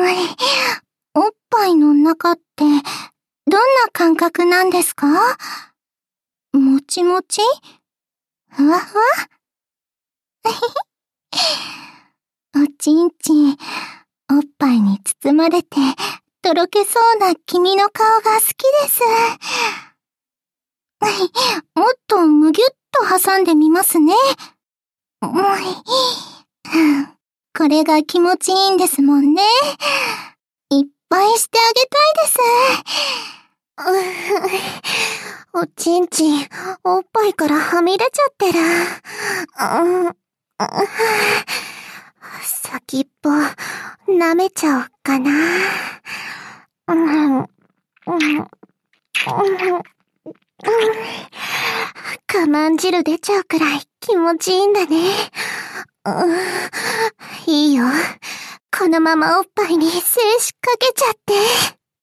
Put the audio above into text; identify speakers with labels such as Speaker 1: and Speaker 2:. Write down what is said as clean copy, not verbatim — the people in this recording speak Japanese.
Speaker 1: おっぱいの中って、どんな感覚なんですか？もちもち？ふわふわ？おちんちん、おっぱいに包まれて、とろけそうな君の顔が好きです。もっとむぎゅっと挟んでみますね。これが気持ちいいんですもんね。いっぱいしてあげたいです。おちんちん、おっぱいからはみ出ちゃってる。先っぽ、舐めちゃおっかな。我慢汁出ちゃうくらい気持ちいいんだね。いいよ。このままおっぱいに精子かけちゃって。